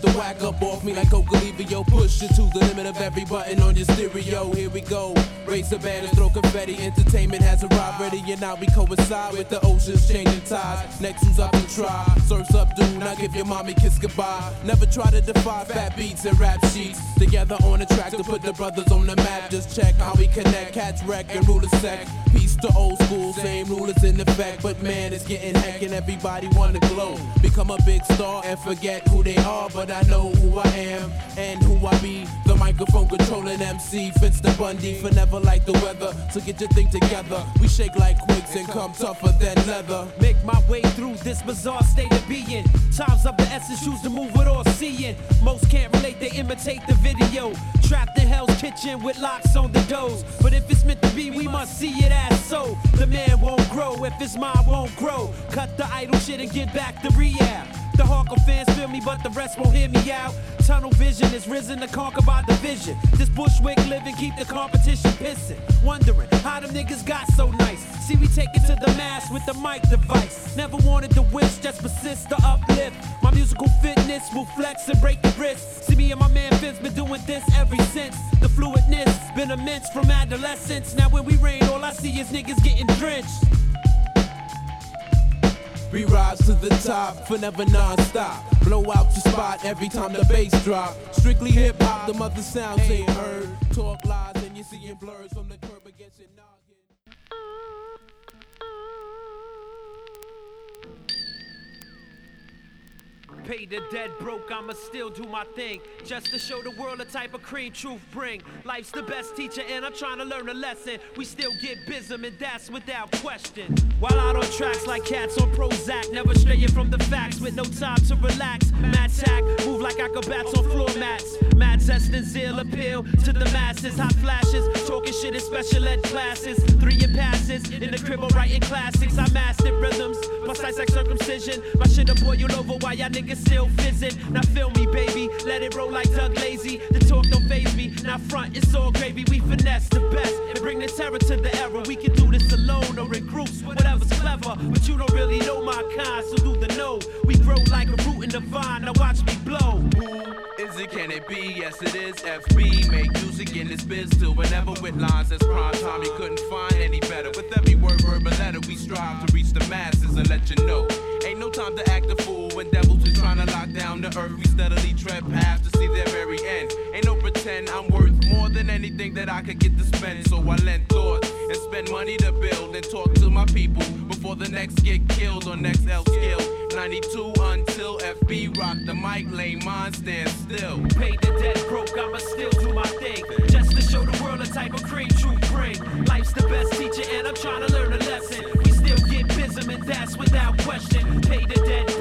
the whack up off me like Ocalivio. Push it to the limit of every button on your stereo. Here we go. Raise the banners, throw confetti. Entertainment has arrived. Ready and now we coincide with the oceans changing tides. Next who's up to try. Surf's up, dude. Now give your mommy kiss goodbye. Never try to defy fat beats and rap sheets. Together on the track to put the brothers on the map. Just check how we connect. Cats wreck and rule a sec. Peace to old school. Same rulers in effect. But man, it's getting heck and everybody wanna glow. Become a big star and forget who they are. But I know who I am and who I be. The microphone controlling MC. Fits the Bundy for never like the weather. So get your thing together. We shake like quakes and come tougher than leather. Make my way through this bizarre state of being. Times of the essence, choose to move with all seeing. Most can't relate, they imitate the video. Trapped in Hell's Kitchen with locks on the doors. But if it's meant to be, we must see it as so. The man won't grow if his mind won't grow. Cut the idle shit and get back to rehab. The hardcore fans feel me, but the rest won't hear me out. Tunnel vision is risen to conquer by division. This bushwick living keep the competition pissing. Wondering how them niggas got so nice. See, we take it to the mass with the mic device. Never wanted to wish, just persist to uplift. My musical fitness will flex and break the wrist. See me and my man Vince been doing this ever since. The fluidness been immense from adolescence. Now when we rain, all I see is niggas getting drenched. We rise to the top, forever non-stop. Blow out your spot every time the bass drop. Strictly hip-hop, the mother sounds ain't heard. Talk lies and you're seeing blurs from the curb against your noggin. Pay the dead broke, I'ma still do my thing. Just to show the world the type of cream truth bring. Life's the best teacher and I'm trying to learn a lesson. We still get bism and that's without question. While out on tracks like cats on Prozac. Never straying from the facts with no time to relax. Mad tack, move like acrobats on floor mats. Mad zest and zeal appeal to the masses. Hot flashes, talking shit in special ed classes. 3-year passes, in the crib writing classics. I mastered rhythms, precise like circumcision. My shit'll boil you over while y'all niggas still fizzing. Now feel me, baby, let it roll like Doug Lazy. The talk don't faze me, now front it's all gravy. We finesse the best and bring the terror to the era. We can do this alone or in groups, whatever's clever. But you don't really know my kind, so do the know. We grow like a root in the vine, now watch me blow. Who is it, can it be? Yes it is, FB. Make music in this biz still whenever with lines that's prime time. You couldn't find any better. With every word, verb, and letter, we strive to reach the masses and let you know. Ain't no time to act a fool when devils is trying to lock down the earth. We steadily tread paths to see their very end. Ain't no pretend I'm worth more than anything that I could get to spend. So I lend thoughts and spend money to build and talk to my people before the next get killed or next L skill. 92 until FB rock the mic, lay mine stand still. Pay the debt broke, I'ma still do my thing. Just to show the world the type of cream truth bring. Life's the best teacher and I'm trying to learn a lesson. We still get bism and that's without question. Pay the debt